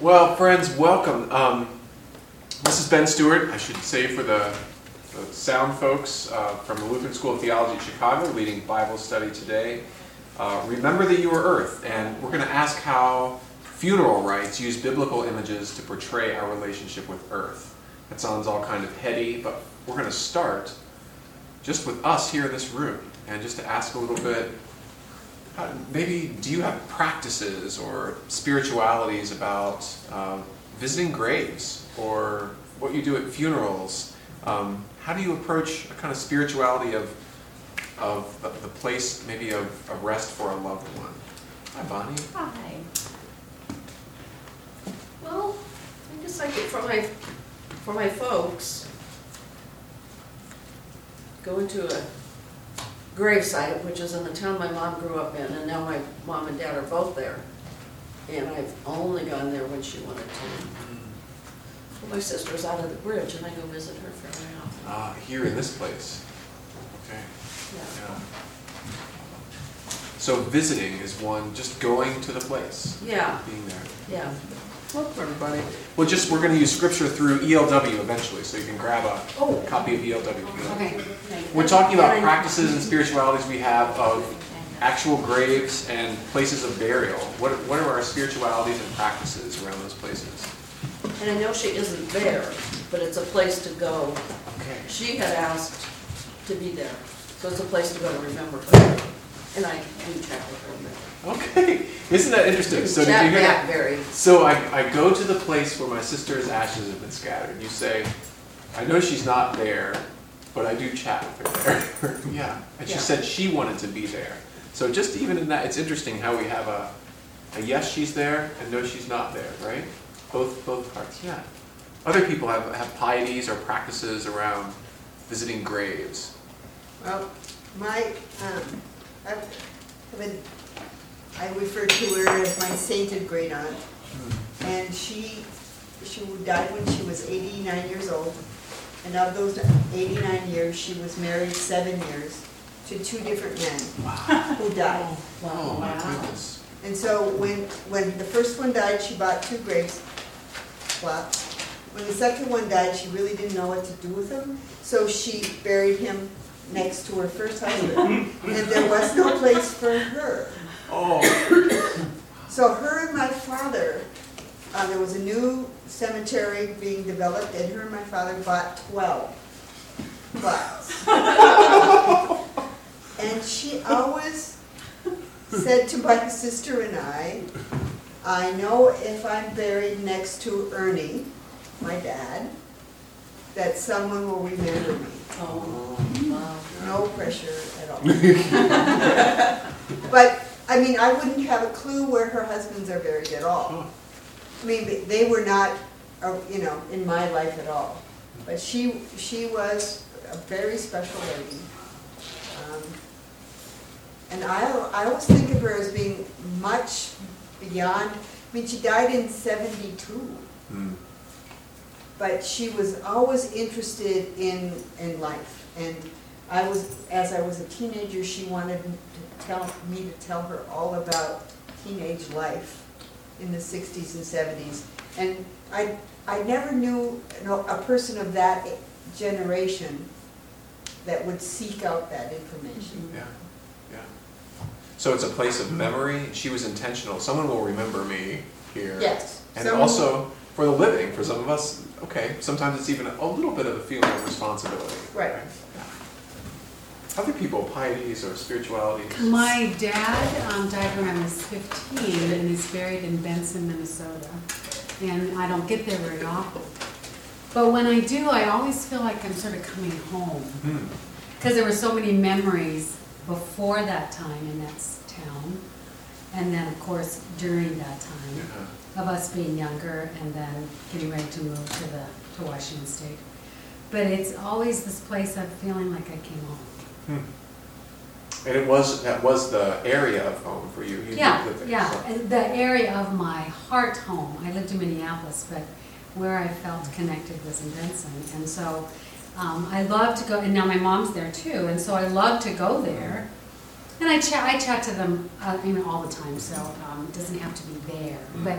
Well, friends, welcome. This is Ben Stewart, I should say, for the sound folks from the Lutheran School of Theology at Chicago, leading Bible study today. Remember that you are Earth, and we're going to ask how funeral rites use biblical images to portray our relationship with Earth. That sounds all kind of heady, but we're going to start just with us here in this room, and just to ask a little bit, maybe do you have practices or spiritualities about visiting graves, or what you do at funerals? How do you approach a kind of spirituality of the place, maybe of rest for a loved one? Hi, Bonnie. Hi. Well, I guess I get for my folks, going to a gravesite, which is in the town my mom grew up in, and now my mom and dad are both there. And I've only gone there when she wanted to. Well, my sister's out of the bridge, and I go visit her fairly often. Here in this place. Okay. Yeah. So visiting is one, just going to the place. Yeah. Being there. Yeah. Welcome, everybody. Well, we're going to use scripture through ELW eventually, so you can grab a copy of ELW. Okay. We're talking about practices and spiritualities we have of actual graves and places of burial. What are our spiritualities and practices around those places? And I know she isn't there, but it's a place to go. Okay. She had asked to be there, so it's a place to go to remember her. And I do chat with her. Okay. Isn't that interesting? So did you hear that? Very. So I go to the place where my sister's ashes have been scattered. You say, I know she's not there, but I do chat with her there. Yeah. And she said she wanted to be there. So just even in that, it's interesting how we have a yes, she's there, and no, she's not there, right? Both parts, yeah. Other people have pieties or practices around visiting graves. Well, I refer to her as my sainted great aunt, and she died when she was 89 years old, and of those 89 years, she was married 7 years to 2 different men who died. Oh my goodness. And so when the first one died, she bought 2 graves plots. When the second one died, she really didn't know what to do with him, so she buried him next to her first husband, and there was no place for her. Oh. So her and my father, there was a new cemetery being developed, and her and my father bought 12 plots. And she always said to my sister and I know if I'm buried next to Ernie, my dad, that someone will remember me. Oh, wow. No pressure at all. But, I mean, I wouldn't have a clue where her husbands are buried at all. I mean, they were not, in my life at all. But she was a very special lady. And I always think of her as being much beyond, I mean, she died in 72. But she was always interested in life. And as I was a teenager, she wanted me to tell her all about teenage life in the 60s and 70s. And I never knew a person of that generation that would seek out that information. Yeah. So it's a place of memory. She was intentional. Someone will remember me here. Yes. And also, for the living, for some of us, okay, sometimes it's even a little bit of a feeling of responsibility. Right. Yeah. Other people, pieties or spiritualities? My dad died when I was 15 and is buried in Benson, Minnesota. And I don't get there very often. But when I do, I always feel like I'm sort of coming home. Because there were so many memories before that time in that town. And then, of course, during that time. Of us being younger and then getting ready to move to Washington State. But it's always this place of feeling like I came home. And that was the area of home for you. You lived there, yeah. So. And the area of my heart home. I lived in Minneapolis, but where I felt connected was in Benson. And so I love to go, and now my mom's there too, and so I love to go there. And I chat to them all the time, so it doesn't have to be there. But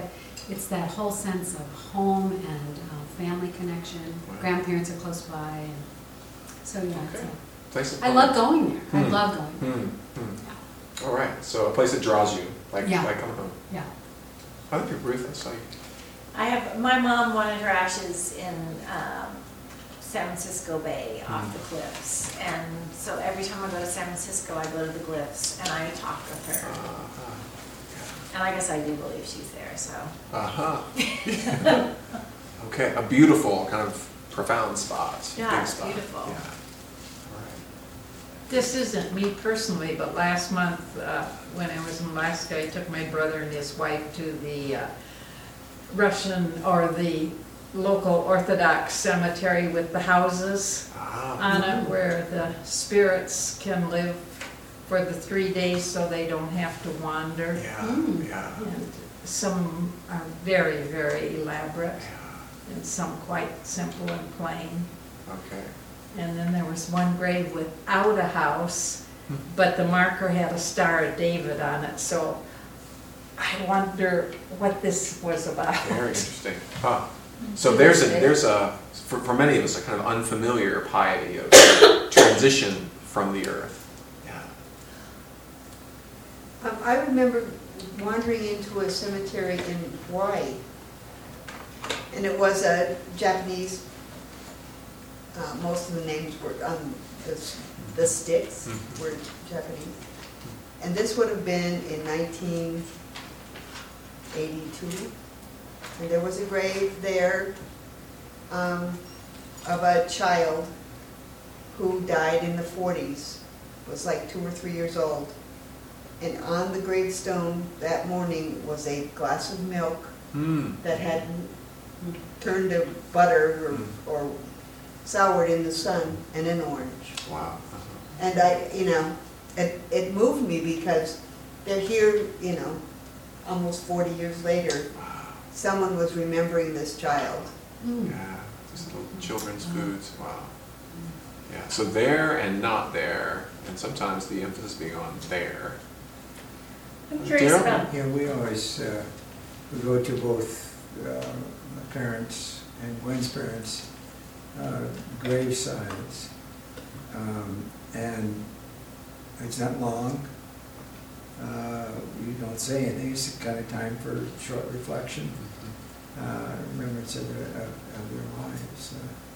it's that whole sense of home and family connection. Wow. Grandparents are close by, and so yeah. It's Okay. Place of I fun. love going there. I Hmm. love going there. Hmm. All right, so a place that draws you, like Yeah. coming home. Yeah. I think Ruth, I saw you. My mom wanted her ashes in San Francisco Bay off the cliffs. And so every time I go to San Francisco, I go to the Glyphs and I talk with her. And I guess I do believe she's there, so. Uh-huh. Okay, a beautiful, kind of profound spot. Yeah, big it's spot. beautiful. Yeah. All right. This isn't me personally, but last month, when I was in Alaska, I took my brother and his wife to the Russian, or the local Orthodox cemetery with the houses Ah, on it, where the spirits can live for the 3 days so they don't have to wander. yeah, Mm. yeah, And some are very, very elaborate, yeah. and some quite simple and plain. Okay. And then there was one grave without a house, but the marker had a Star of David on it, so I wonder what this was about. Very interesting. Huh. So there's for many of us, a kind of unfamiliar piety of transition from the earth. Yeah. I remember wandering into a cemetery in Hawaii, and it was a Japanese, most of the names were on the sticks Mhm. were Japanese. And this would have been in 1982. And there was a grave there of a child who died in the 40s, was like 2 or 3 years old. And on the gravestone that morning was a glass of milk Hmm. that had turned to butter or soured in the sun, and an orange. Wow. And it moved me because they're here, almost 40 years later. Wow. Someone was remembering this child. Mm. Yeah. Just little children's foods. Wow. Yeah. So there and not there, and sometimes the emphasis being on there. I'm curious Daryl? about, Yeah, we always, we go to both my parents and Gwen's parents' gravesides. And it's not long. You don't say anything. It's kind of time for short reflection. Remembrance of their lives.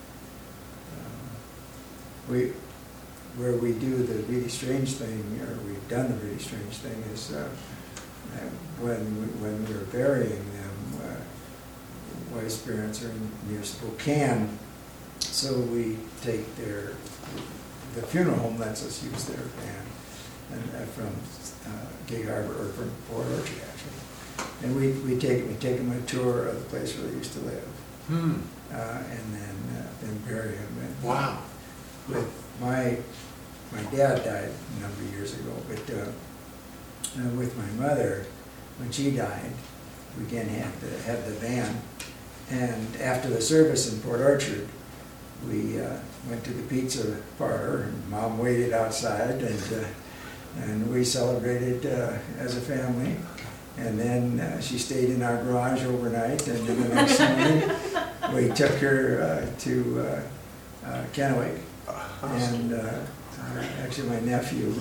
Where we do the really strange thing, or we've done the really strange thing, is when we were burying them, wife's parents are near Spokane, so we take the funeral home lets us use their van, and from Gig Harbor, or from Port Orchard actually, and we take them a tour of the place where they used to live, Hmm. and then bury them. And Wow. with my dad died a number of years ago, but with my mother, when she died, we again had the van, and after the service in Port Orchard, we went to the pizza parlor, and Mom waited outside, and we celebrated as a family. And then she stayed in our garage overnight, and then the next morning we took her to Kennewick. And actually my nephew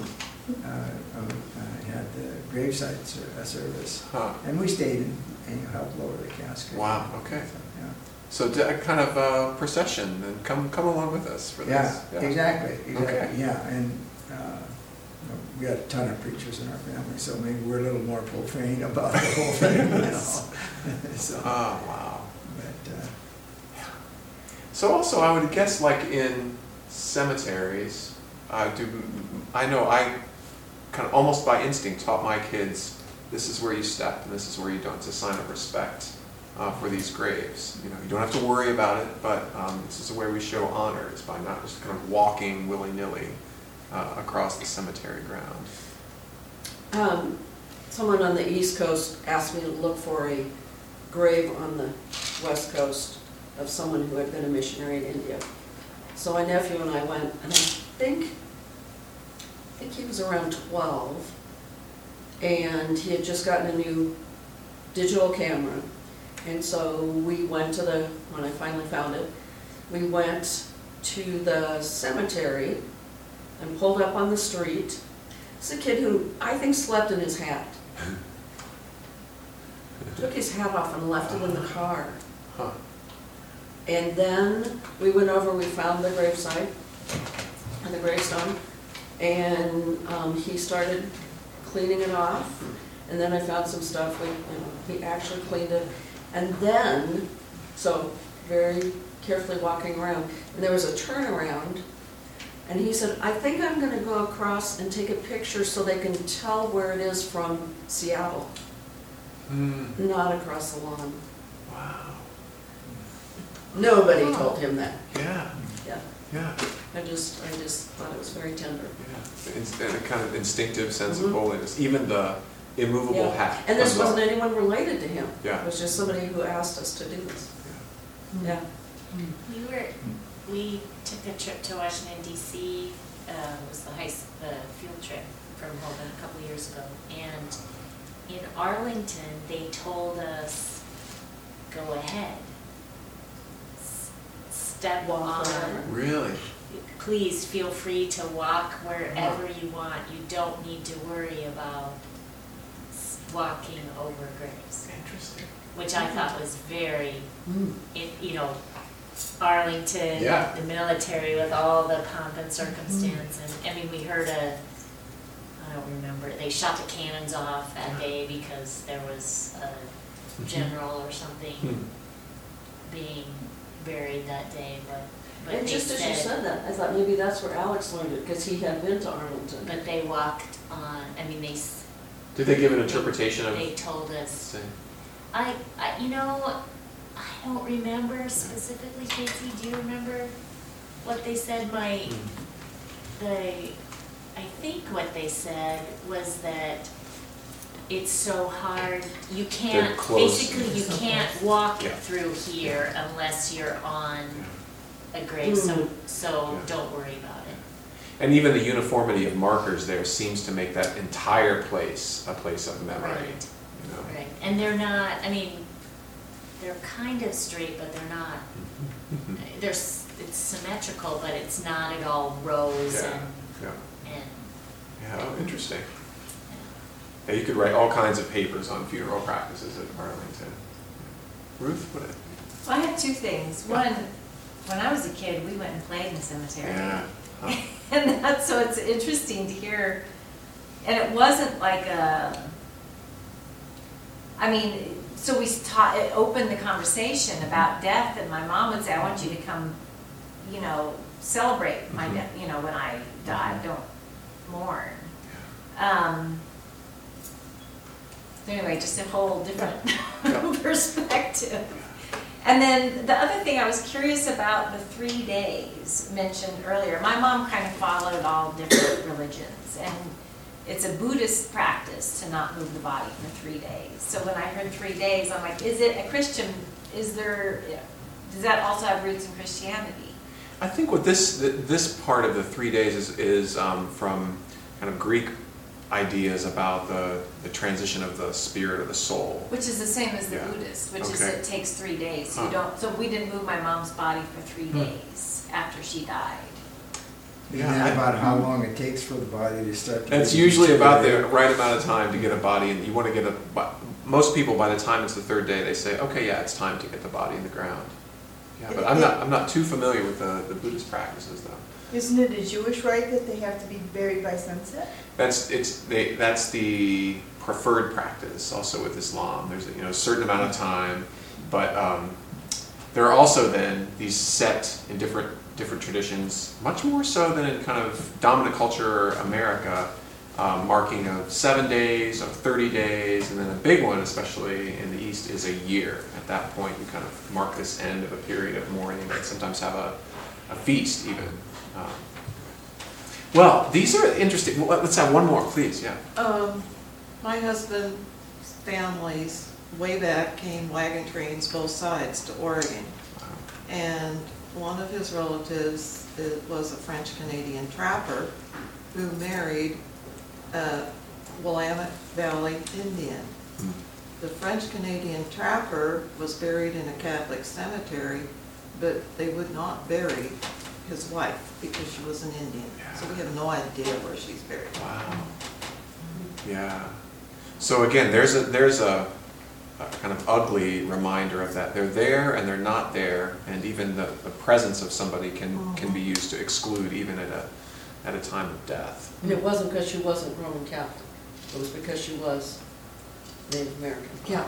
had the graveside service. Huh. And we stayed and helped lower the casket. Wow. Okay. So, yeah. So a kind of procession, and come along with us for this. Yeah, exactly, Okay. yeah, and we got a ton of preachers in our family, so maybe we're a little more profane about the whole thing, So, Oh, wow. but, So also, I would guess, like in cemeteries, I know I kind of almost by instinct taught my kids, this is where you step and this is where you don't. It's a sign of respect for these graves. You don't have to worry about it, but this is where we show honor, is by not just kind of walking willy-nilly across the cemetery ground. Someone on the East Coast asked me to look for a grave on the West Coast of someone who had been a missionary in India. So my nephew and I went, and I think he was around 12, and he had just gotten a new digital camera, And so we went to when I finally found it, we went to the cemetery and pulled up on the street. It's a kid who I think slept in his hat. Took his hat off and left it in the car. Huh. And then we went over, we found the gravesite and the gravestone, and he started cleaning it off. And then I found some stuff, he actually cleaned it. And then, so very carefully walking around, and there was a turnaround, and he said, I think I'm gonna go across and take a picture so they can tell where it is from Seattle, not across the lawn. Wow. Nobody told him that. Yeah. Yeah, Yeah. I just thought it was very tender. Yeah. And a kind of instinctive sense of holiness. Even the immovable Yeah. hat. And this comes up. wasn't anyone related to him. Yeah. It was just somebody who asked us to do this. Yeah. We took a trip to Washington DC, it was the field trip from Holden a couple years ago. And in Arlington, they told us, go ahead. Step Walk on. wherever. Really? Please feel free to walk wherever you want. You don't need to worry about walking over graves, Interesting. which I thought was very, Mm. Arlington, Yeah. the military with all the pomp and circumstance. And I mean, we heard I don't remember, they shot the cannons off that day because there was a general or something being buried that day, but And they just as you said that, I thought maybe that's where Alex learned it, because he had been to Arlington. but they walked on, Did they give an interpretation of? they told us, Say, I don't remember specifically, Casey, do you remember what they said? I think what they said was that it's so hard, you They're can't, close. basically you can't walk Yeah. through here unless you're on a grave, so Yeah. don't worry about it. And even the uniformity of markers there seems to make that entire place a place of memory. Right. You know? Right, and they're not, they're kind of straight, but they're not, it's symmetrical, but it's not at all rows Yeah. and, Yeah. Yeah. Oh, interesting. Yeah, you could write all kinds of papers on funeral practices at Arlington. Ruth, what? Well, I have two things. One, when I was a kid, we went and played in the cemetery. Yeah. Huh. And so it's interesting to hear, and it wasn't like so it opened the conversation about death, and my mom would say, I want you to come, celebrate my death, when I die, don't mourn. Anyway, just a whole different perspective. And then the other thing I was curious about, the 3 days mentioned earlier. My mom kind of followed all different religions, and it's a Buddhist practice to not move the body for 3 days. So when I heard 3 days, I'm like, is it a Christian, does that also have roots in Christianity? I think what this part of the 3 days is from kind of Greek ideas about the transition of the spirit or the soul. Which is the same as the Yeah. Buddhist, which is Okay. it takes 3 days. So Huh. so we didn't move my mom's body for 3 days after she died. Isn't that about how long it takes for the body to start to... It's usually about the right amount of time to get a body, and you want to get most people, by the time it's the third day, they say, okay, yeah, it's time to get the body in the ground. Yeah, but I'm not too familiar with the Buddhist practices, though. Isn't it a Jewish rite that they have to be buried by sunset? That's the preferred practice. Also with Islam, there's a certain amount of time, but there are also then these set in different traditions, much more so than in kind of dominant culture America, marking of 7 days, of 30 days, and then a big one, especially in the East, is a year. At that point, you kind of mark this end of a period of mourning, and sometimes have a feast even. Well, these are interesting. Well, let's have one more, please. Yeah. My husband's families way back came wagon trains both sides to Oregon. And one of his relatives was a French-Canadian trapper who married a Willamette Valley Indian. the French-Canadian trapper was buried in a Catholic cemetery, but they would not bury his wife because she was an Indian. So we have no idea where she's buried. Wow. Yeah. So again, there's a kind of ugly reminder of that. They're there and they're not there, and even the presence of somebody can be used to exclude even at a time of death. And it wasn't because she wasn't Roman Catholic. It was because she was Native American. Yeah.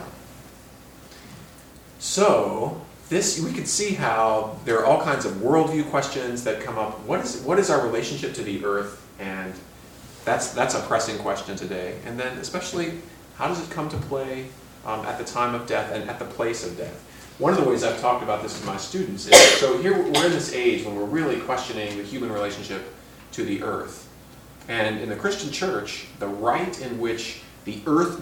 So we can see how there are all kinds of worldview questions that come up. What is our relationship to the earth? And that's a pressing question today. And then especially, how does it come to play at the time of death and at the place of death? One of the ways I've talked about this to my students is, so here we're in this age when we're really questioning the human relationship to the earth. And in the Christian church, the rite in which the earth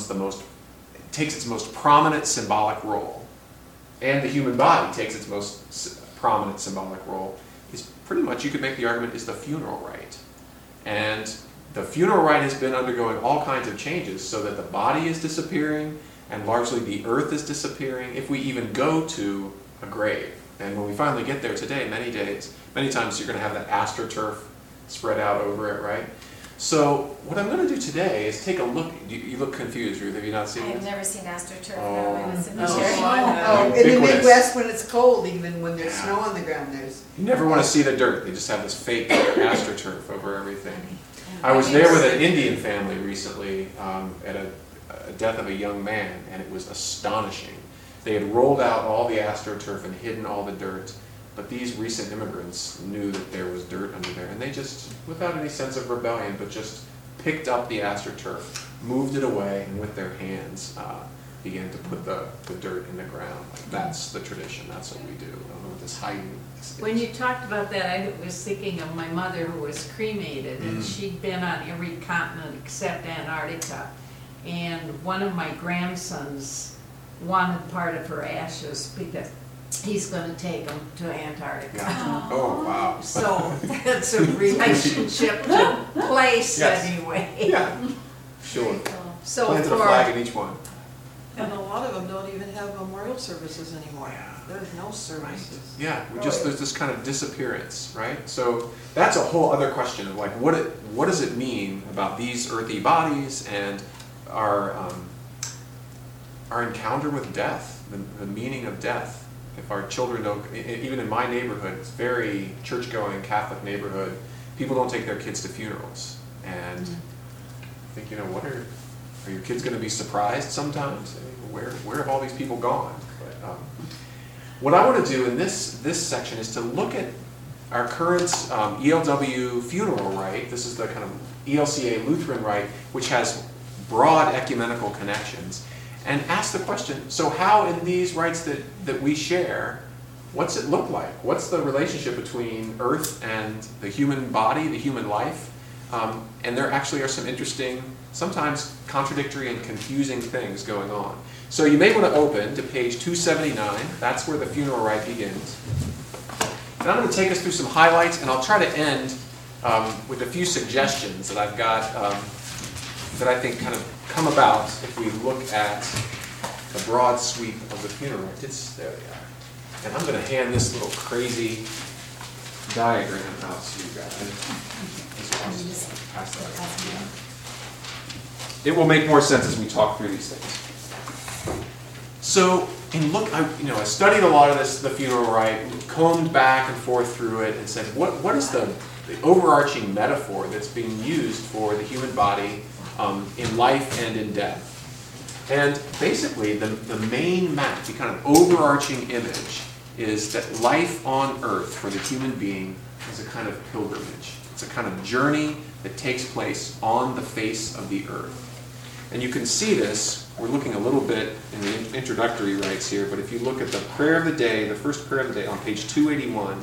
takes its most prominent symbolic role, and the human body takes its most prominent symbolic role, is pretty much, you could make the argument, is the funeral rite. And the funeral rite has been undergoing all kinds of changes so that the body is disappearing and largely the earth is disappearing if we even go to a grave. And when we finally get there today, many times you're going to have that astroturf spread out over it, right? So what I'm going to do today is take a look. You look confused, Ruth. Have you not seen I've this? never seen AstroTurf Oh. in a Oh, cemetery. Oh, in the Ubiquitous. Midwest, when it's cold, even when there's Yeah. snow on the ground, there's. You never want to see the dirt. They just have this fake astroturf over everything. I was there with an Indian family recently at a death of a young man, and it was astonishing. They had rolled out all the astroturf and hidden all the dirt, but these recent immigrants knew that there was dirt under there, and they just, without any sense of rebellion, but just picked up the astroturf, moved it away, and with their hands began to put the dirt in the ground. Like, that's the tradition. That's what we do. I don't know what this hiding is. When you talked about that, I was thinking of my mother who was cremated, and Mm. she'd been on every continent except Antarctica. And one of my grandsons wanted part of her ashes because he's going to take them to Antarctica. Yeah. Oh, wow. So that's a relationship to place Yes. anyway. Yeah, sure. So Planted a for flag in each one. And a lot of them don't even have memorial services anymore. Yeah. There's no services. Yeah, there's this kind of disappearance, right? So that's a whole other question of like, what does it mean about these earthy bodies and our encounter with death, the meaning of death. If our children don't, even in my neighborhood, it's a very church-going Catholic neighborhood, people don't take their kids to funerals. And I think, what are your kids going to be surprised sometimes? I mean, where have all these people gone? But, what I want to do in this section is to look at our current ELW funeral rite. This is the kind of ELCA Lutheran rite, which has broad ecumenical connections, and ask the question, so how in these rites that we share, what's it look like? What's the relationship between earth and the human body, the human life? And there actually are some interesting, sometimes contradictory and confusing things going on. So you may want to open to page 279. That's where the funeral rite begins. And I'm going to take us through some highlights, and I'll try to end with a few suggestions that I've got that I think kind of come about if we look at the broad sweep of the funeral rite. There they are. And I'm going to hand this little crazy diagram out to you guys. Pass that. It will make more sense as we talk through these things. So, I studied a lot of the funeral rite, combed back and forth through it, and said, what is the overarching metaphor that's being used for the human body in life and in death? And basically, the main map, the kind of overarching image, is that life on earth for the human being is a kind of pilgrimage. It's a kind of journey that takes place on the face of the earth. And you can see this, we're looking a little bit in the introductory rites here, but if you look at the prayer of the day, the first prayer of the day on page 281,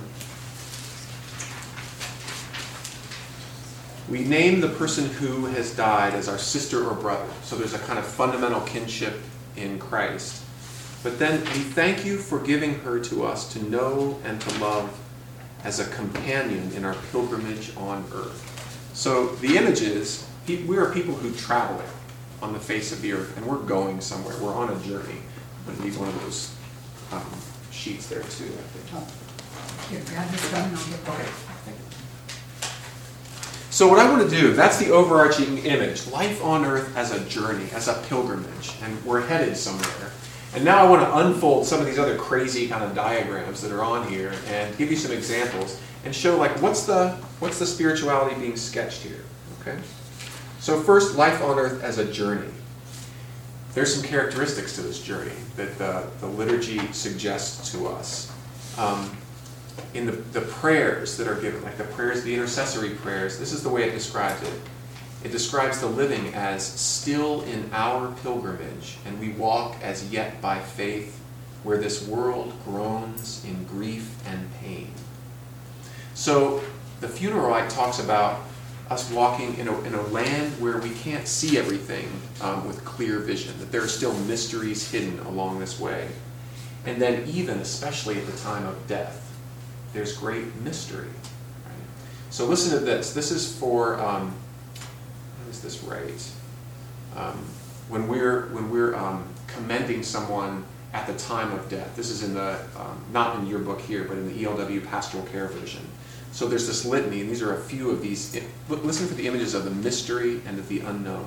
we name the person who has died as our sister or brother. So there's a kind of fundamental kinship in Christ. But then we thank you for giving her to us to know and to love as a companion in our pilgrimage on earth. So the image is, we are people who travel on the face of the earth, and we're going somewhere. We're on a journey. I'm going to need one of those sheets there too, I think. Here, grab this one and I'll get Okay. that. Thank you. So what I want to do, that's the overarching image, life on earth as a journey, as a pilgrimage, and we're headed somewhere. And now I want to unfold some of these other crazy kind of diagrams that are on here and give you some examples and show like what's the spirituality being sketched here, okay? So first, life on earth as a journey. There's some characteristics to this journey that the liturgy suggests to us. In the prayers that are given, like the prayers, the intercessory prayers, this is the way it describes it. It describes the living as still in our pilgrimage, and we walk as yet by faith, where this world groans in grief and pain. So the funeral rite talks about us walking in a land where we can't see everything with clear vision, that there are still mysteries hidden along this way. And then even, especially at the time of death, there's great mystery. Right? So listen to this. This is for, how is this right? When we're commending someone at the time of death. This is in the, not in your book here, but in the ELW Pastoral Care version. So there's this litany, and these are a few of these. Listen for the images of the mystery and of the unknown.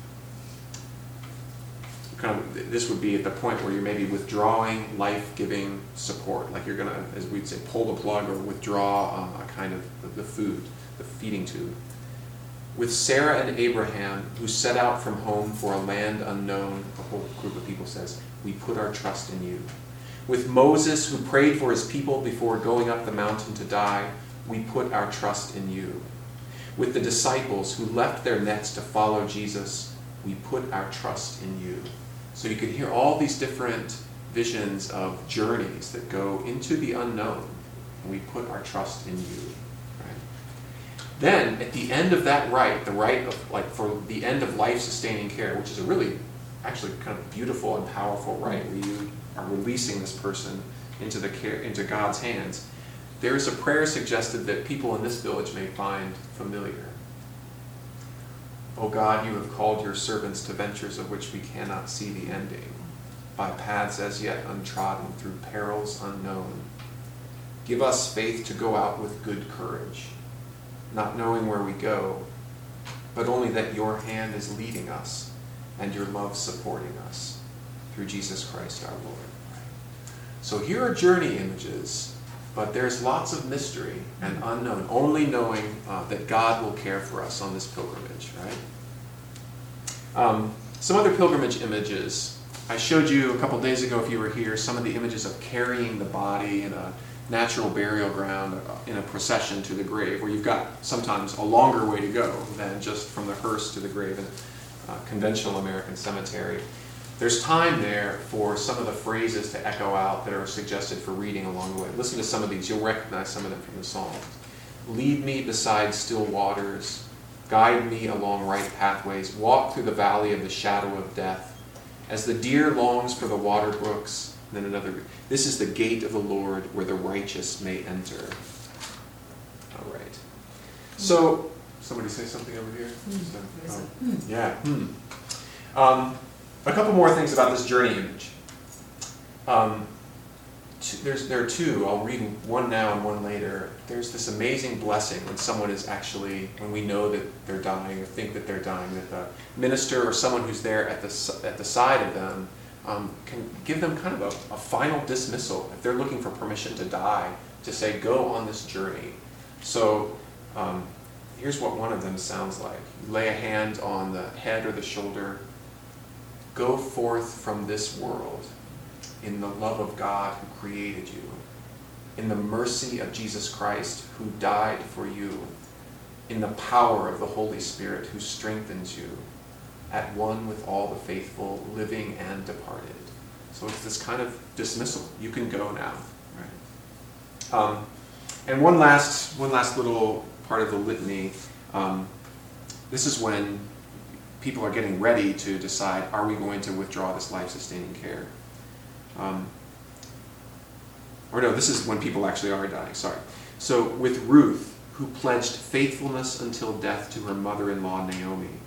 This would be at the point where you're maybe withdrawing life-giving support, like you're going to, as we'd say, pull the plug or withdraw a kind of the food, the feeding tube. With Sarah and Abraham, who set out from home for a land unknown, a whole group of people says, we put our trust in you. With Moses, who prayed for his people before going up the mountain to die, we put our trust in you. With the disciples who left their nets to follow Jesus, we put our trust in you. So you can hear all these different visions of journeys that go into the unknown, and we put our trust in you. Right? Then, at the end of that rite, the rite of for the end of life-sustaining care, which is a really, actually kind of beautiful and powerful rite, where you are releasing this person into God's hands. There is a prayer suggested that people in this village may find familiar. O God, you have called your servants to ventures of which we cannot see the ending, by paths as yet untrodden, through perils unknown. Give us faith to go out with good courage, not knowing where we go, but only that your hand is leading us and your love supporting us, through Jesus Christ our Lord. So here are journey images, but there's lots of mystery and unknown, only knowing that God will care for us on this pilgrimage, right? Some other pilgrimage images. I showed you a couple days ago, if you were here, some of the images of carrying the body in a natural burial ground in a procession to the grave, where you've got sometimes a longer way to go than just from the hearse to the grave in a conventional American cemetery. There's time there for some of the phrases to echo out that are suggested for reading along the way. Listen to some of these. You'll recognize some of them from the psalm. Lead me beside still waters. Guide me along right pathways. Walk through the valley of the shadow of death. As the deer longs for the water brooks. And then another. This is the gate of the Lord where the righteous may enter. All right. So, somebody say something over here? Yeah. A couple more things about this journey image. There are two. I'll read one now and one later. There's this amazing blessing when someone is actually, when we know that they're dying or think that they're dying, that the minister or someone who's there at the side of them can give them kind of a final dismissal if they're looking for permission to die, to say, go on this journey. So here's what one of them sounds like. You lay a hand on the head or the shoulder. Go forth from this world in the love of God who created you, in the mercy of Jesus Christ who died for you, in the power of the Holy Spirit who strengthens you, at one with all the faithful, living and departed. So it's this kind of dismissal. You can go now. Right? And one last little part of the litany. This is when people are getting ready to decide, are we going to withdraw this life-sustaining care? Or no, this is when people actually are dying, sorry. So with Ruth, who pledged faithfulness until death to her mother-in-law Naomi,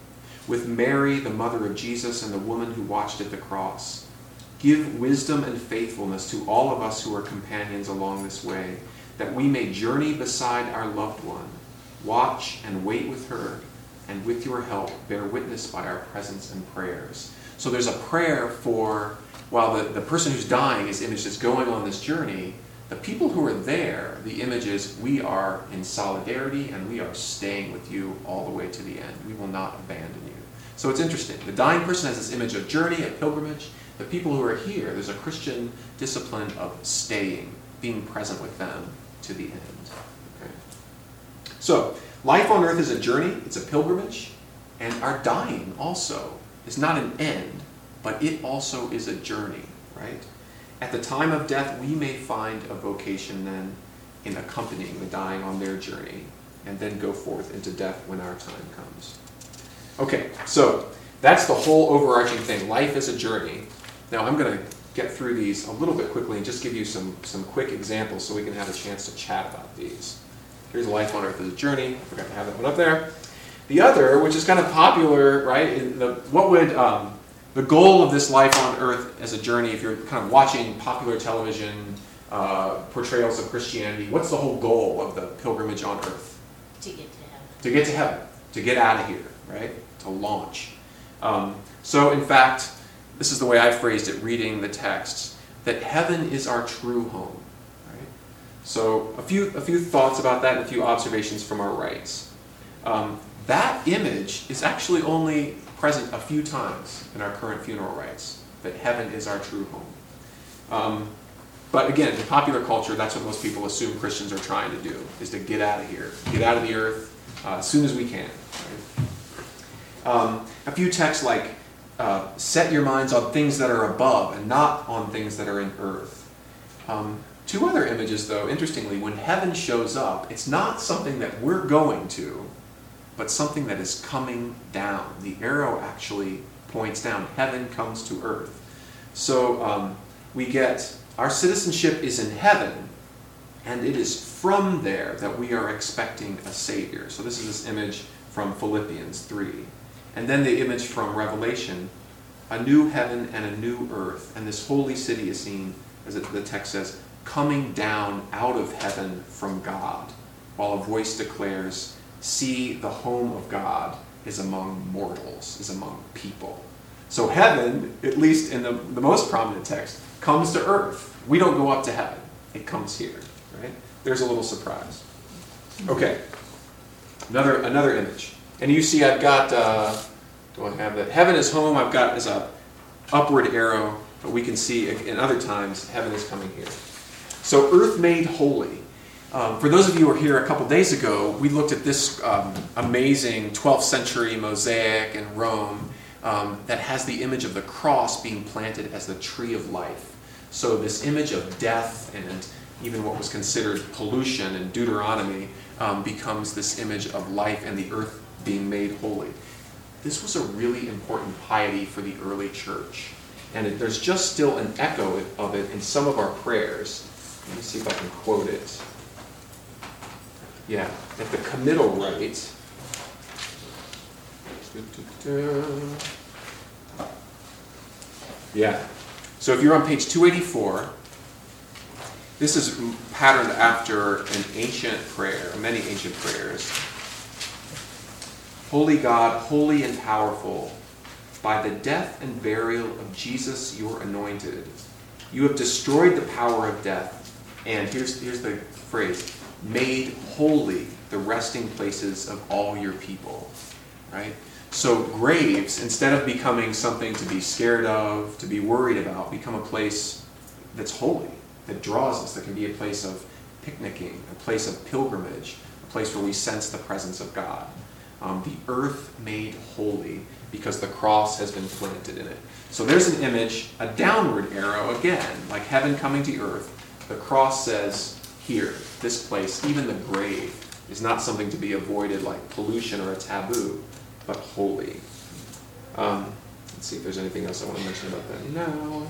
with Mary, the mother of Jesus, and the woman who watched at the cross. Give wisdom and faithfulness to all of us who are companions along this way, that we may journey beside our loved one, watch and wait with her, and with your help bear witness by our presence and prayers. So there's a prayer for, while the person who's dying is imaged as going on this journey, the people who are there, the image is, we are in solidarity and we are staying with you all the way to the end. We will not abandon you. So it's interesting. The dying person has this image of journey, of pilgrimage. The people who are here, there's a Christian discipline of staying, being present with them to the end. Okay? So, life on earth is a journey, it's a pilgrimage, and our dying also is not an end, but it also is a journey, right? At the time of death, we may find a vocation then in accompanying the dying on their journey, and then go forth into death when our time comes. Okay, so that's the whole overarching thing. Life is a journey. Now I'm going to get through these a little bit quickly and just give you some quick examples so we can have a chance to chat about these. Here's Life on Earth as a Journey. I forgot to have that one up there. The other, which is kind of popular, right? What would the goal of this Life on Earth as a Journey, if you're kind of watching popular television portrayals of Christianity, what's the whole goal of the pilgrimage on Earth? To get to heaven. To get to heaven. To get out of here, right? To launch. So in fact, this is the way I phrased it reading the texts, that heaven is our true home. Right? So a few thoughts about that and a few observations from our rites. That image is actually only present a few times in our current funeral rites, that heaven is our true home. But again, in popular culture, that's what most people assume Christians are trying to do, is to get out of here, get out of the earth as soon as we can. Right? A few texts like, set your minds on things that are above and not on things that are in earth. Two other images, though, interestingly, when heaven shows up, it's not something that we're going to, but something that is coming down. The arrow actually points down. Heaven comes to earth. So we get, our citizenship is in heaven, and it is from there that we are expecting a Savior. So this is this image from Philippians 3. And then the image from Revelation, a new heaven and a new earth. And this holy city is seen, as the text says, coming down out of heaven from God, while a voice declares, see, the home of God is among mortals, is among people. So heaven, at least in the most prominent text, comes to earth. We don't go up to heaven. It comes here. Right? There's a little surprise. Okay. Another image. And you see I've got, do I have that? Heaven is home, I've got as a upward arrow, but we can see in other times, heaven is coming here. So earth made holy. For those of you who were here a couple days ago, we looked at this amazing 12th century mosaic in Rome that has the image of the cross being planted as the tree of life. So this image of death and even what was considered pollution in Deuteronomy becomes this image of life and the earth being made holy. This was a really important piety for the early church. And there's just still an echo of it in some of our prayers. Let me see if I can quote it. Yeah, at the committal rite. Yeah. So if you're on page 284, this is patterned after an ancient prayer, many ancient prayers. Holy God, holy and powerful, by the death and burial of Jesus, your anointed, you have destroyed the power of death, and here's the phrase, made holy the resting places of all your people. Right? So graves, instead of becoming something to be scared of, to be worried about, become a place that's holy, that draws us, that can be a place of picnicking, a place of pilgrimage, a place where we sense the presence of God. The earth made holy because the cross has been planted in it. So there's an image, a downward arrow again, like heaven coming to earth. The cross says, here, this place, even the grave, is not something to be avoided like pollution or a taboo, but holy. Let's see if there's anything else I want to mention about that now.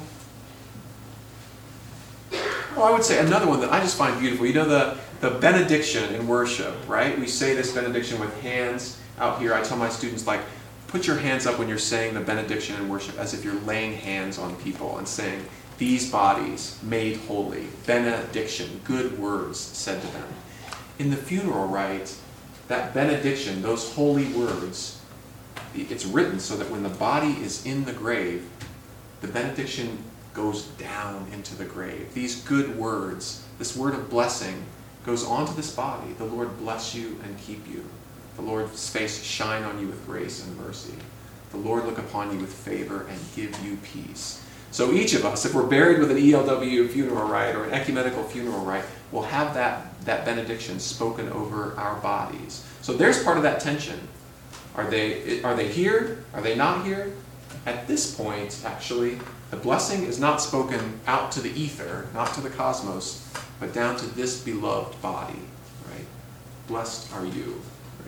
Oh, I would say another one that I just find beautiful. You know the benediction in worship, right? We say this benediction with hands out here. I tell my students, like, put your hands up when you're saying the benediction in worship as if you're laying hands on people and saying, these bodies made holy, benediction, good words said to them. In the funeral rite, that benediction, those holy words, it's written so that when the body is in the grave, the benediction goes down into the grave. These good words, this word of blessing, goes onto this body. The Lord bless you and keep you. The Lord's face shine on you with grace and mercy. The Lord look upon you with favor and give you peace. So each of us, if we're buried with an ELW funeral rite or an ecumenical funeral rite, will have that benediction spoken over our bodies. So there's part of that tension. Are they here? Are they not here? At this point, actually, the blessing is not spoken out to the ether, not to the cosmos, but down to this beloved body. Right? Blessed are you.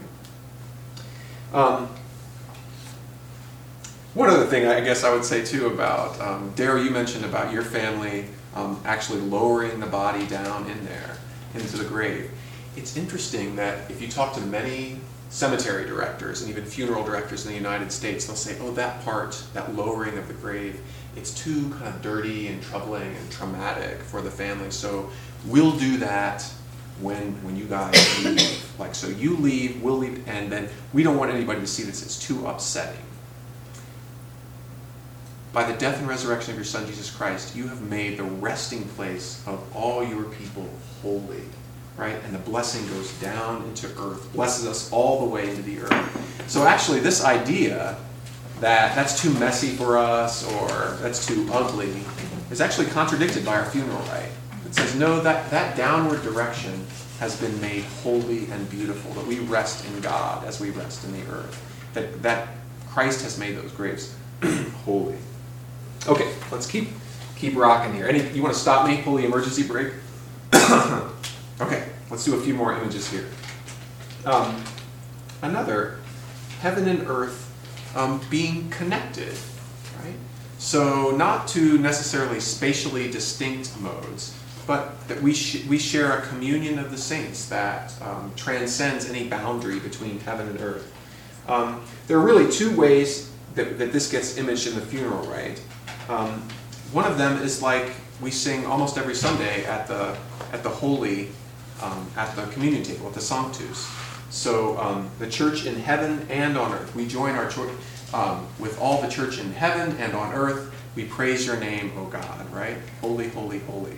Right? One other thing I guess I would say too about, Daryl, you mentioned about your family actually lowering the body down in there, into the grave. It's interesting that if you talk to many cemetery directors and even funeral directors in the United States, they'll say, oh, that part, that lowering of the grave, it's too kind of dirty and troubling and traumatic for the family, so we'll do that when you guys leave. Like, so you leave, we'll leave, and then we don't want anybody to see this. It's too upsetting. By the death and resurrection of your Son, Jesus Christ, you have made the resting place of all your people holy, right? And the blessing goes down into earth, blesses us all the way into the earth. So actually, this idea that that's too messy for us or that's too ugly is actually contradicted by our funeral rite. It says, no, that downward direction has been made holy and beautiful, that we rest in God as we rest in the earth, that Christ has made those graves holy. Okay, let's keep rocking here. You want to stop me? Pull the emergency brake? Okay, let's do a few more images here. Another, heaven and earth being connected, right? So not to necessarily spatially distinct modes, but that we share a communion of the saints that transcends any boundary between heaven and earth. There are really two ways that this gets imaged in the funeral rite. One of them is like we sing almost every Sunday at the holy, at the communion table, at the Sanctus. So the church in heaven and on earth. We join our church with all the church in heaven and on earth. We praise your name, O God, right? Holy, holy, holy.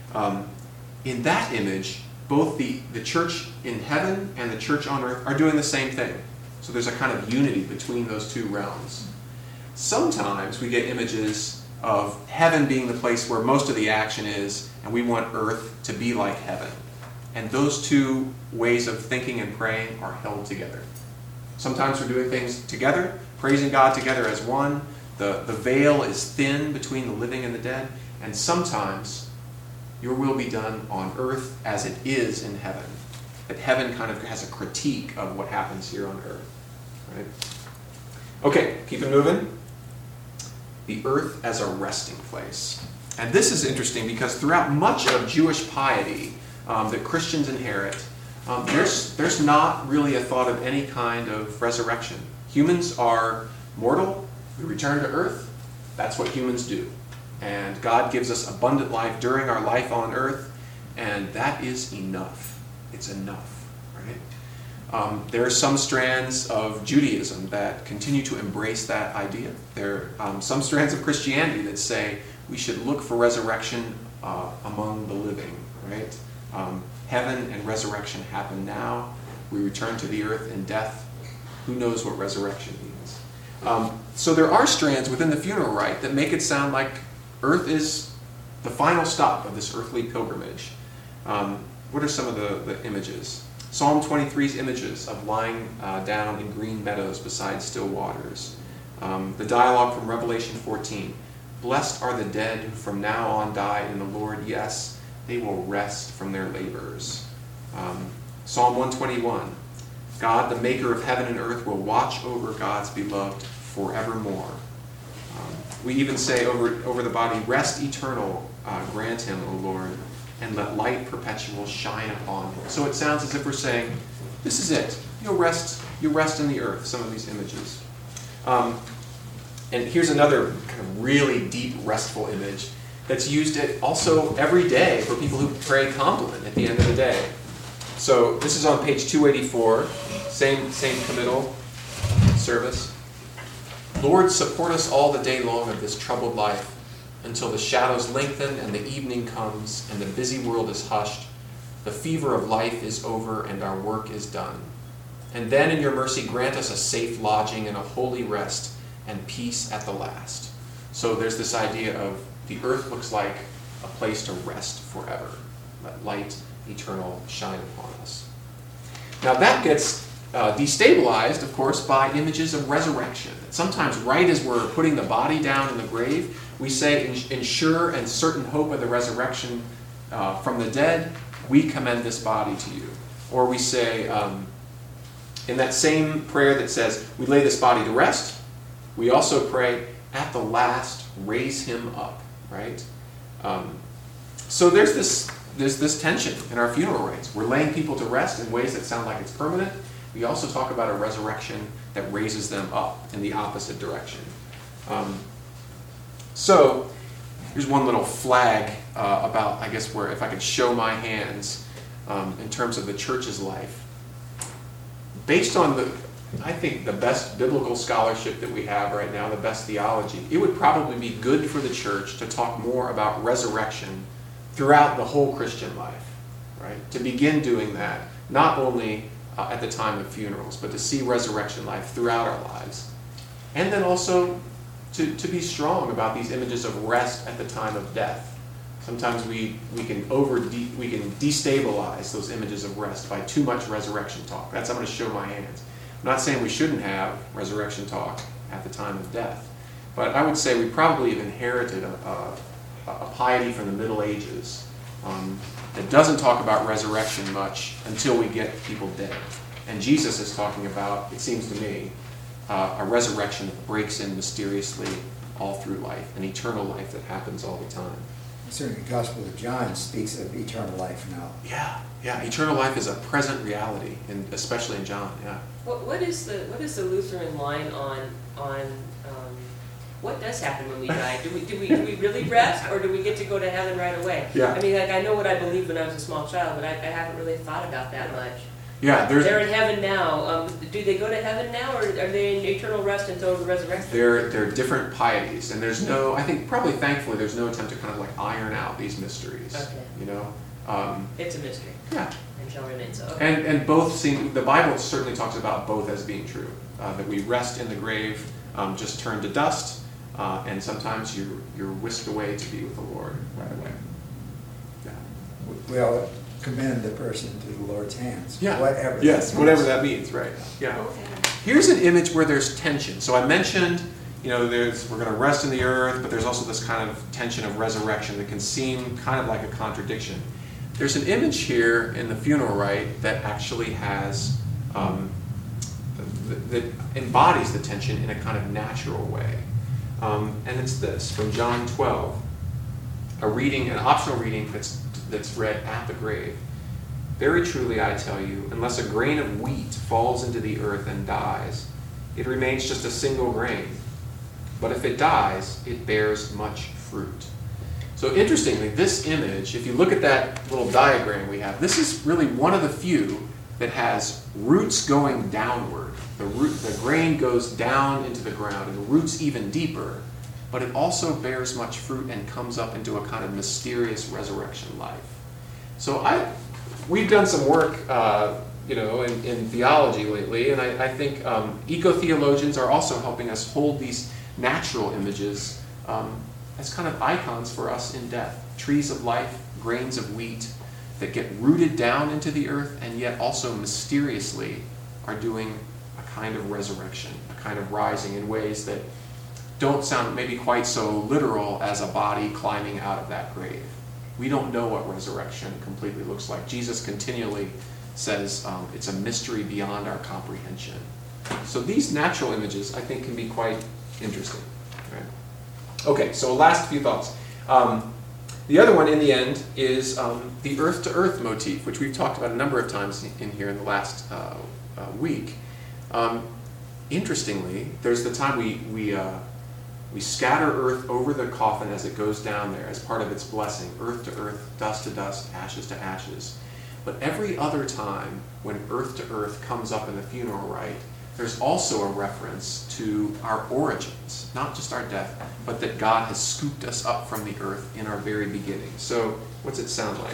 In that image, both the church in heaven and the church on earth are doing the same thing. So there's a kind of unity between those two realms. Sometimes we get images of heaven being the place where most of the action is, and we want earth to be like heaven. And those two ways of thinking and praying are held together. Sometimes we're doing things together, praising God together as one. The veil is thin between the living and the dead. And sometimes your will be done on earth as it is in heaven. That heaven kind of has a critique of what happens here on earth. Right? Okay, keep it moving. The earth as a resting place. And this is interesting because throughout much of Jewish piety that Christians inherit, there's not really a thought of any kind of resurrection. Humans are mortal. We return to earth. That's what humans do. And God gives us abundant life during our life on earth, and that is enough. It's enough, right? There are some strands of Judaism that continue to embrace that idea. There are some strands of Christianity that say we should look for resurrection among the living, right? Heaven and resurrection happen now. We return to the earth in death. Who knows what resurrection means? So there are strands within the funeral rite that make it sound like earth is the final stop of this earthly pilgrimage. What are some of the images? Psalm 23's images of lying down in green meadows beside still waters. The dialogue from Revelation 14. Blessed are the dead who from now on die in the Lord. Yes, they will rest from their labors. Psalm 121. God, the maker of heaven and earth, will watch over God's beloved forevermore. We even say over the body, rest eternal grant him, O Lord, and let light perpetual shine upon him. So it sounds as if we're saying, this is it. You'll rest in the earth, some of these images. And here's another kind of really deep, restful image that's used also every day for people who pray Compline at the end of the day. So this is on page 284, same committal service. Lord, support us all the day long of this troubled life, until the shadows lengthen and the evening comes and the busy world is hushed. The fever of life is over and our work is done. And then in your mercy grant us a safe lodging and a holy rest and peace at the last. So there's this idea of the earth looks like a place to rest forever. Let light eternal shine upon us. Now that gets destabilized, of course, by images of resurrection. Sometimes right as we're putting the body down in the grave, we say, in sure and certain hope of the resurrection from the dead, we commend this body to you. Or we say, in that same prayer that says, we lay this body to rest, we also pray, at the last, raise him up, right? So there's this tension in our funeral rites. We're laying people to rest in ways that sound like it's permanent. We also talk about a resurrection that raises them up in the opposite direction. So here's one little flag about, I guess, where if I could show my hands in terms of the church's life. Based on I think the best biblical scholarship that we have right now, the best theology, it would probably be good for the church to talk more about resurrection throughout the whole Christian life, right? To begin doing that, not only at the time of funerals, but to see resurrection life throughout our lives. And then also to be strong about these images of rest at the time of death. Sometimes we can destabilize those images of rest by too much resurrection talk. I'm going to show my hands. I'm not saying we shouldn't have resurrection talk at the time of death, but I would say we probably have inherited a piety from the Middle Ages that doesn't talk about resurrection much until we get people dead. And Jesus is talking about, it seems to me, a resurrection that breaks in mysteriously all through life, an eternal life that happens all the time. Certainly the Gospel of John speaks of eternal life now. Yeah, eternal life is a present reality, and especially in John, yeah. What is the Lutheran line on what does happen when we die? Do we really rest, or do we get to go to heaven right away? Yeah. I mean, like, I know what I believed when I was a small child, but I haven't really thought about that much. Yeah, they're in heaven now. Do they go to heaven now, or are they in eternal rest until the resurrection? They're different pieties, and there's no, I think probably thankfully there's no attempt to kind of like iron out these mysteries. Okay. You know? It's a mystery. Yeah. And shall remain so. Okay. And both seem, the Bible certainly talks about both as being true. That we rest in the grave, just turn to dust, and sometimes you're whisked away to be with the Lord right away. Yeah. Well, commend the person to the Lord's hands. Yeah. Whatever. Yes, whatever that means, right? Yeah. Okay. Here's an image where there's tension. So I mentioned, we're going to rest in the earth, but there's also this kind of tension of resurrection that can seem kind of like a contradiction. There's an image here in the funeral rite that actually has, that embodies the tension in a kind of natural way. And it's this, from John 12, an optional reading that's read at the grave. Very truly I tell you, unless a grain of wheat falls into the earth and dies, it remains just a single grain. But if it dies, it bears much fruit. So interestingly, this image, if you look at that little diagram we have, this is really one of the few that has roots going downward. The grain goes down into the ground, and the roots even deeper, but it also bears much fruit and comes up into a kind of mysterious resurrection life. So we've done some work in theology lately, and I think eco-theologians are also helping us hold these natural images as kind of icons for us in death. Trees of life, grains of wheat that get rooted down into the earth and yet also mysteriously are doing a kind of resurrection, a kind of rising in ways that don't sound maybe quite so literal as a body climbing out of that grave. We don't know what resurrection completely looks like. Jesus continually says it's a mystery beyond our comprehension. So these natural images, I think, can be quite interesting. Right? Okay, so last few thoughts. The other one, in the end, is the earth-to-earth motif, which we've talked about a number of times in here in the last week. interestingly, there's the time we scatter earth over the coffin as it goes down there as part of its blessing, earth to earth, dust to dust, ashes to ashes. But every other time when earth to earth comes up in the funeral rite, there's also a reference to our origins, not just our death, but that God has scooped us up from the earth in our very beginning. So what's it sound like?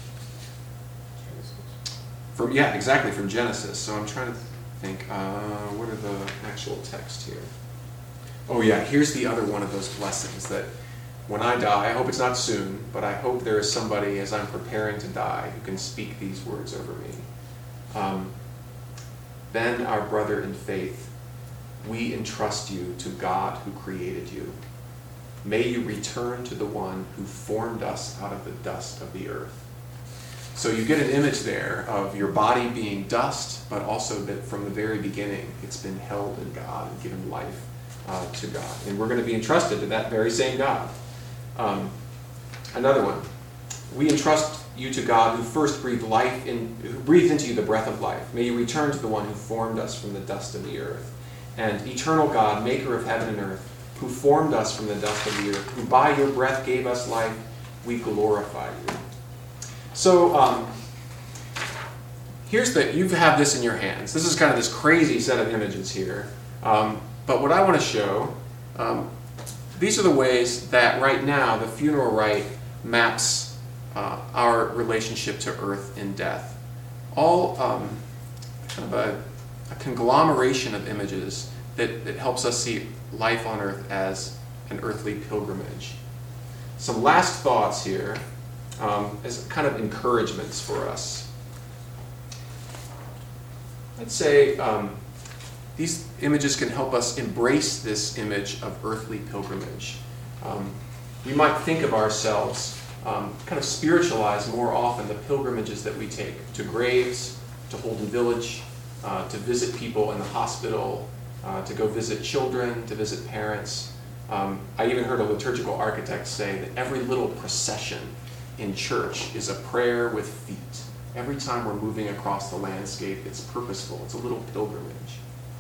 Exactly, from Genesis. So I'm trying to think, what are the actual texts here? Oh yeah, here's the other one of those blessings that when I die, I hope it's not soon, but I hope there is somebody as I'm preparing to die who can speak these words over me. Ben, our brother in faith, we entrust you to God who created you. May you return to the one who formed us out of the dust of the earth. So you get an image there of your body being dust, but also that from the very beginning it's been held in God and given life to God. And we're going to be entrusted to that very same God. Another one. We entrust you to God who first breathed into you the breath of life. May you return to the one who formed us from the dust of the earth. And eternal God, maker of heaven and earth, who formed us from the dust of the earth, who by your breath gave us life, we glorify you. So you have this in your hands. This is kind of this crazy set of images here. But what I want to show, these are the ways that right now the funeral rite maps our relationship to earth and death. All kind of a conglomeration of images that helps us see life on earth as an earthly pilgrimage. Some last thoughts here as kind of encouragements for us. I'd say these images can help us embrace this image of earthly pilgrimage. We might think of ourselves kind of spiritualize more often the pilgrimages that we take to graves, to Holden Village, to visit people in the hospital, to go visit children, to visit parents. I even heard a liturgical architect say that every little procession in church is a prayer with feet. Every time we're moving across the landscape, it's purposeful. It's a little pilgrimage.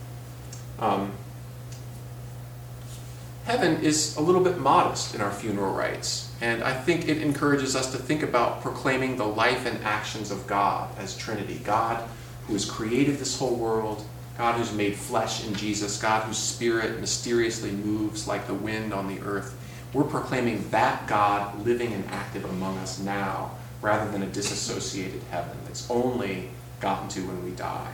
Heaven is a little bit modest in our funeral rites, and I think it encourages us to think about proclaiming the life and actions of God as Trinity. God who has created this whole world, God who's made flesh in Jesus, God whose spirit mysteriously moves like the wind on the earth. We're proclaiming that God living and active among us now, rather than a disassociated heaven that's only gotten to when we die.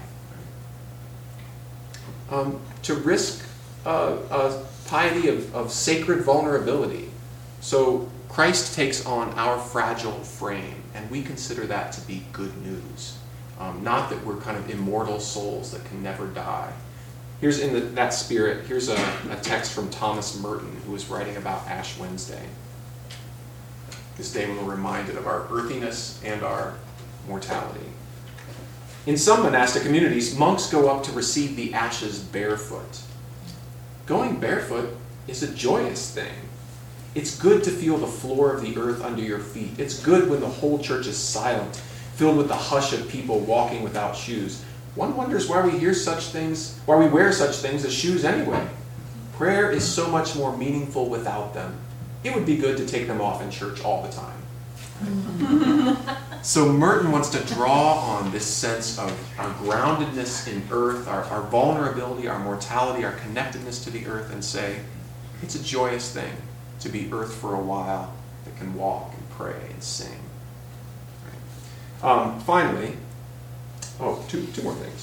To risk a piety of sacred vulnerability. So Christ takes on our fragile frame, and we consider that to be good news. Not that we're kind of immortal souls that can never die. Here's in that spirit, here's a text from Thomas Merton, who was writing about Ash Wednesday. This day when we're reminded of our earthiness and our mortality. In some monastic communities, monks go up to receive the ashes barefoot. Going barefoot is a joyous thing. It's good to feel the floor of the earth under your feet. It's good when the whole church is silent, filled with the hush of people walking without shoes. One wonders why we wear such things as shoes anyway. Prayer is so much more meaningful without them. It would be good to take them off in church all the time. So Merton wants to draw on this sense of our groundedness in earth, our vulnerability, our mortality, our connectedness to the earth, and say, it's a joyous thing to be earth for a while that can walk and pray and sing. Right. Finally, two more things.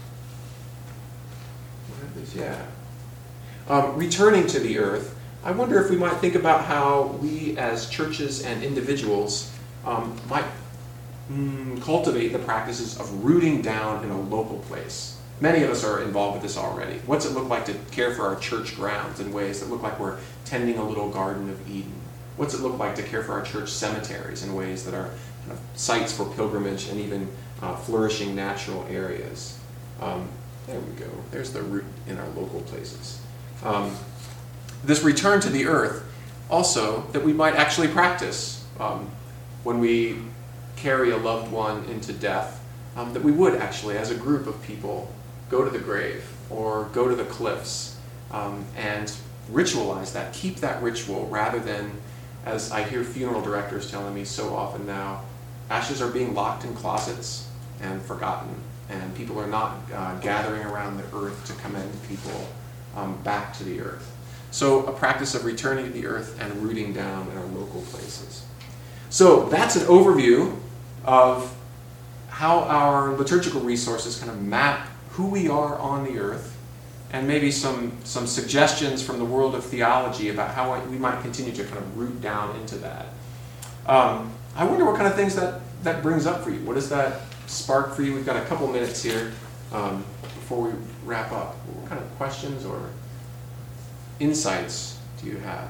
What are these? Yeah. Returning to the earth, I wonder if we might think about how we as churches and individuals might cultivate the practices of rooting down in a local place. Many of us are involved with this already. What's it look like to care for our church grounds in ways that look like we're tending a little Garden of Eden? What's it look like to care for our church cemeteries in ways that are kind of sites for pilgrimage and even flourishing natural areas? There we go. There's the root in our local places. This return to the earth, also, that we might actually practice when we carry a loved one into death, that we would actually, as a group of people, go to the grave or go to the cliffs, and ritualize that, keep that ritual, rather than, as I hear funeral directors telling me so often now, ashes are being locked in closets and forgotten, and people are not gathering around the earth to commend people back to the earth. So a practice of returning to the earth and rooting down in our local places. So that's an overview of how our liturgical resources kind of map who we are on the earth, and maybe some suggestions from the world of theology about how we might continue to kind of root down into that. I wonder what kind of things that brings up for you. What does that spark for you? We've got a couple minutes here before we wrap up. What kind of questions or insights do you have?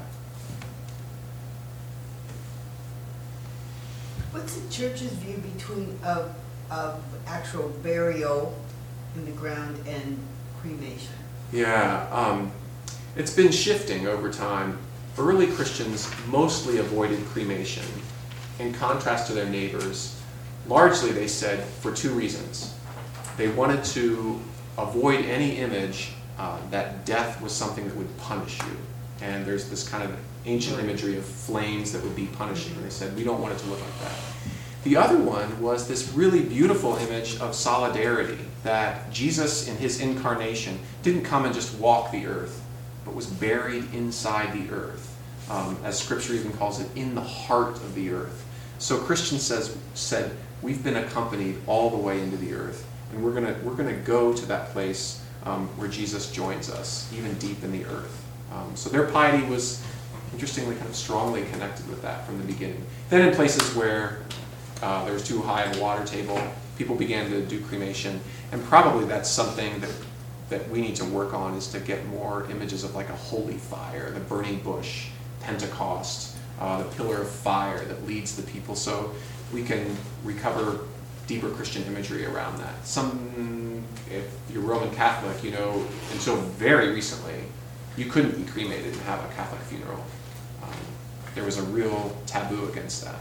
What's the church's view of actual burial in the ground and cremation? Yeah, it's been shifting over time. Early Christians mostly avoided cremation, in contrast to their neighbors. Largely, they said, for two reasons. They wanted to avoid any image that death was something that would punish you. And there's this kind of ancient imagery of flames that would be punishing. And they said, we don't want it to look like that. The other one was this really beautiful image of solidarity, that Jesus in his incarnation didn't come and just walk the earth, but was buried inside the earth, as Scripture even calls it, in the heart of the earth. So Christians said, we've been accompanied all the way into the earth, and we're gonna go to that place where Jesus joins us, even deep in the earth. So their piety was, interestingly, kind of strongly connected with that from the beginning. Then in places where there was too high of a water table, people began to do cremation, and probably that's something that we need to work on, is to get more images of like a holy fire, the burning bush, Pentecost, the pillar of fire that leads the people, so we can recover deeper Christian imagery around that. If you're Roman Catholic, you know, until very recently, you couldn't be cremated and have a Catholic funeral. There was a real taboo against that.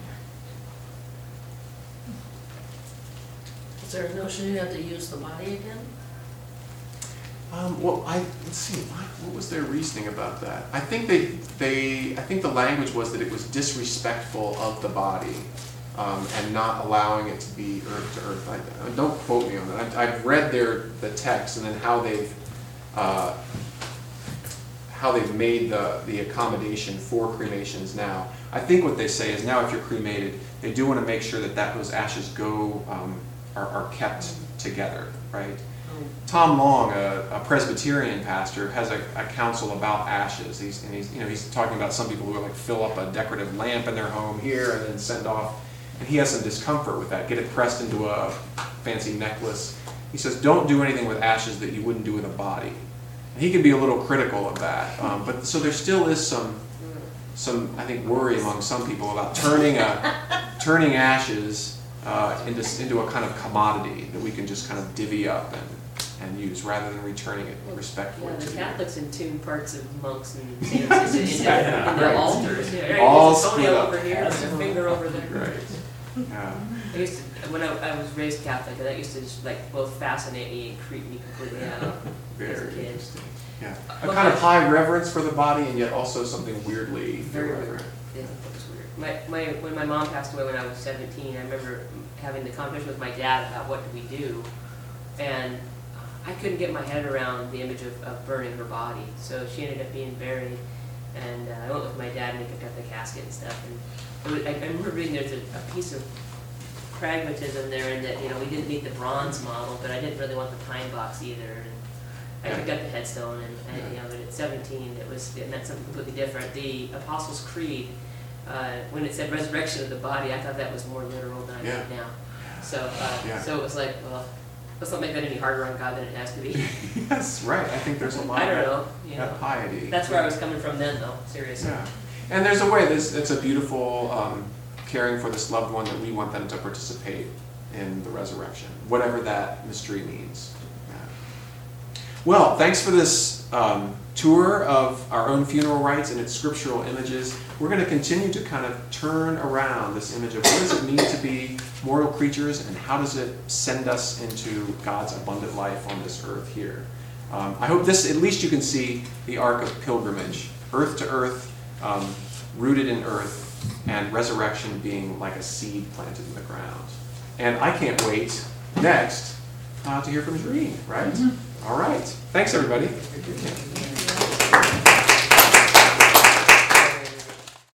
Is there a notion you have to use the body again? Let's see. What was their reasoning about that? I think I think the language was that it was disrespectful of the body, and not allowing it to be earth to earth. Don't quote me on that. I've read the text and then how they've made the accommodation for cremations now. I think what they say is now if you're cremated, they do want to make sure that those ashes go are kept together, right? Tom Long, a Presbyterian pastor, has a counsel about ashes. He's talking about some people who are like fill up a decorative lamp in their home here and then send off, and he has some discomfort with that. Get it pressed into a fancy necklace. He says, don't do anything with ashes that you wouldn't do with a body. And he can be a little critical of that, but so there still is some I think worry among some people about turning ashes into a kind of commodity that we can just kind of divvy up and use, rather than returning it respectfully. Yeah, to the the Catholics entomb parts of monks and saints in their altars. Yeah, All there's a screwed toenail up. over here, there's a finger over there. Right. Yeah. When I was raised Catholic, that used to just like both fascinate me and creep me completely out as a Very kid. interesting. Yeah. A kind of high reverence for the body, and yet also something weirdly Very irreverent. Yeah, that was weird. When my mom passed away when I was 17, I remember having the conversation with my dad about what do we do, and I couldn't get my head around the image of burning her body. So she ended up being buried, and I went with my dad and we picked up the casket and stuff. And I remember reading there's a piece of pragmatism there, in that we didn't need the bronze model, but I didn't really want the pine box either. And I picked up the headstone, and but at 17 it meant something completely different. The Apostles' Creed, when it said resurrection of the body, I thought that was more literal than I do now. So so it was like, well, let's not make that any harder on God than it has to be. Yes, right. I think there's a lot I don't of know. that piety. That's where I was coming from then, though. Seriously. Yeah. And there's a way. It's a beautiful caring for this loved one that we want them to participate in the resurrection, whatever that mystery means. Yeah. Well, thanks for this tour of our own funeral rites and its scriptural images. We're going to continue to kind of turn around this image of what does it mean to be mortal creatures, and how does it send us into God's abundant life on this earth here. I hope this, at least you can see the arc of pilgrimage, earth to earth, rooted in earth, and resurrection being like a seed planted in the ground. And I can't wait next to hear from Jareen, right? All right. Thanks, everybody.